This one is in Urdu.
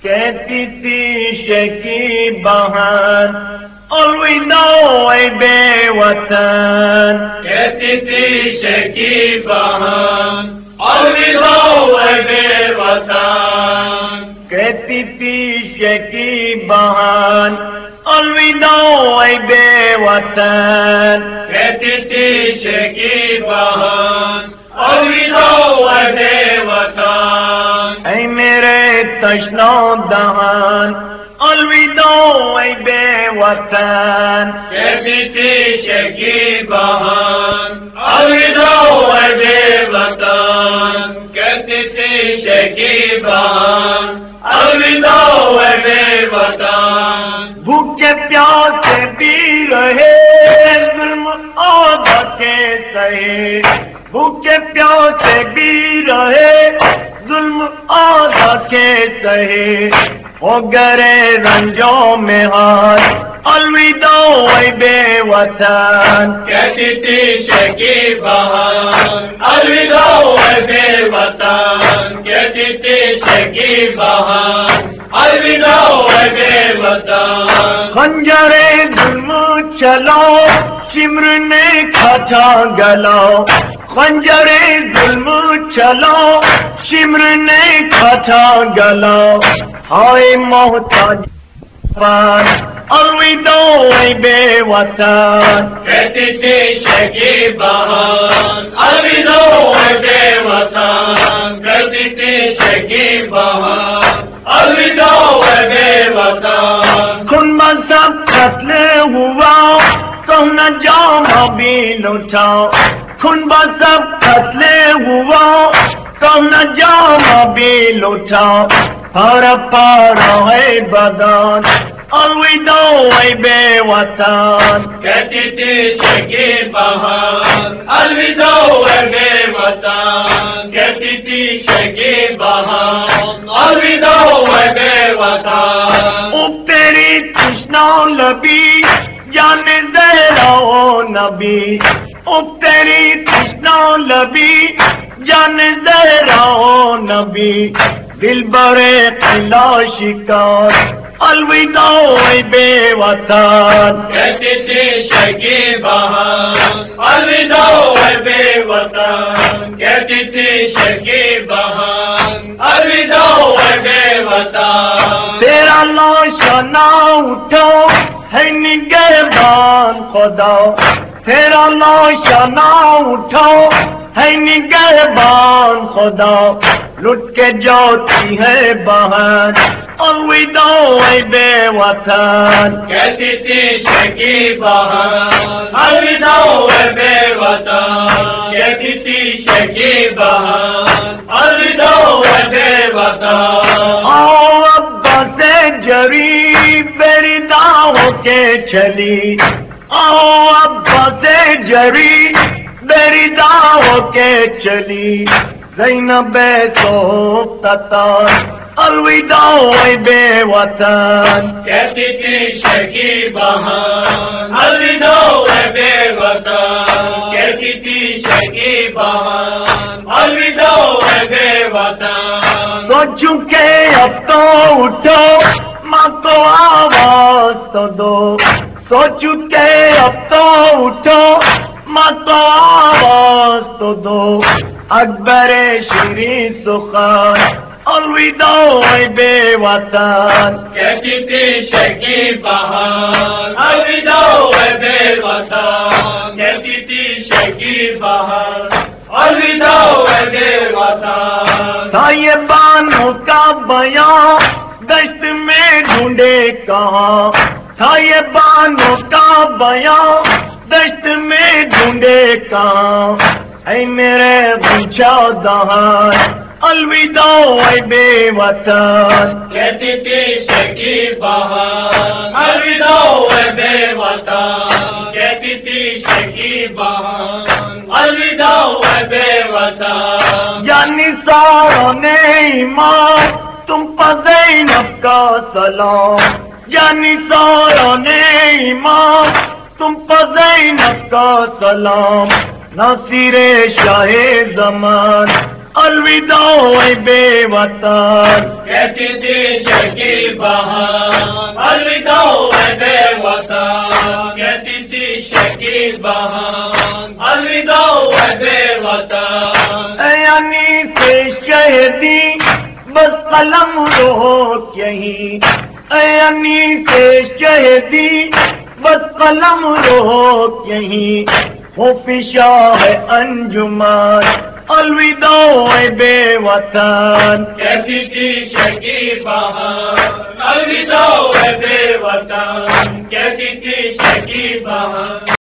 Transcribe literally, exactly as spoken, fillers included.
کہتی تھی شکیب بہن الوداع اے بے وطن، کہتی تھی شکیب بہن الوداع اے بے وطن، کہتی تھی شکیب بہن الوداع اے بے وطن، کہتی تھی شکیب بہن الوداع اے بے وطن، اے میرے تشنا دہن الوداع اے بے وطن، کہتی تھی شکیب بہن الوداع اے بے وطن، کہتی تھی شکیب بہن الوداع اے بے وطن، بھوکے پیاسے بھی رہے ظلم آدھا کے سہے، بھوکے پیاسے بھی رہے ظلم آدھا کے سہے، ہو گرے رنجوں میں ہار الوداع اے بے وطن، کہتی تھی شکیب بہن الوداع اے بے وطن، کہتی تھی شکیب بہن الوداع اے بے وطن، خنجر ظلم چلاؤ شمر نے کھاتا گلاؤ، خنجر ظلم چلاؤ شمر نے کھاتا گلاؤ، ہائے محتاج الوداع اے بے وطن، کہتی تھی شکیب بہن الوداع اے بے وطن، کہتی تھی شکیب بہن الوداع اے بے وطن، خون سب قتل ہوا تو نہ جامہ بھی لوٹاؤ، خون سب قتل ہوا تو نہ جامہ بھی لوٹاؤ، پارا پارا ہے بدن الوداع اے بے وطن، کہتی تھی شکیب بہن الوداع اے بے وطن، کہتی تھی شکیب بہن الوداع اے بے وطن، او تیری تشنا لبی جان زہرا و نبی، او تیری تشنا لبی جان زہرا و نبی، دل برے قلعہ شکار الوداع اے بے وطن، کہتی تھی شکیب بہن الوداع اے بے وطن، کہتی تھی شکیب بہن الوداع اے بے وطن، تیرا لاشا نہ اٹھو ہے نگہبان خدا، تیرا لاشا نہ اٹھو ہے نگہبان خدا، لٹ کے جاتی ہے بہن الوداع اے بے وطن، کہتی تھی شکیب بہن الوداع اے بے وطن، کہتی تھی شکیب بہن الوداع اے بے وطن، آؤ ابا سے جری میری داؤں کے چلی، آؤ ابا سے جری میری داؤں کے چلی، زینب سوختتان الوداع اے بے وطن، کہتی تھی شکیب بہن الوداع اے بے وطن، کہتی تھی شکیب بہن الوداع اے بے وطن، سوچوں کہ اب تو اٹھو ماں کو آواز تو دو، سوچوں کہ اب تو اٹھو ماں کو آواز تو دو، اکبر شیریں سخن الوداع اے بے وطن، کہتی تھی شکیب بہن الوداع اے بے وطن، کہتی تھی شکیب بہن الوداع اے بے وطن، تھا یہ بانوں کا بیان دشت میں ڈھونڈے کہاں، تھا یہ بانوں کا بیان دشت میں ڈھونڈے کہاں، اے میرے غنچہ دہن الوداع اے بے وطن، کہتی تھی شکیب بہن الوداع اے بے وطن، کہتی تھی شکیب بہن الوداع اے بے وطن، یعنی ساروں نے ایمان تم پر زینب کا سلام، یعنی ساروں نے ایمان تم پر زینب کا سلام، ناصر شاہ زمان الوداع اے بے وطن کہتی تھی شکیب بہن الوداع اے بے وطن کہتی تھی شکیب بہن الوداع اے بے وطن یعنی سے شہدی بس قلم روک یہیں یعنی سے شہدی بس قلم روک یہیں ہو فشاں ہے انجمن الوداع اے بے وطن کہتی تھی شکیب بہن الوداع اے بے وطن کہتی تھی شکیب بہن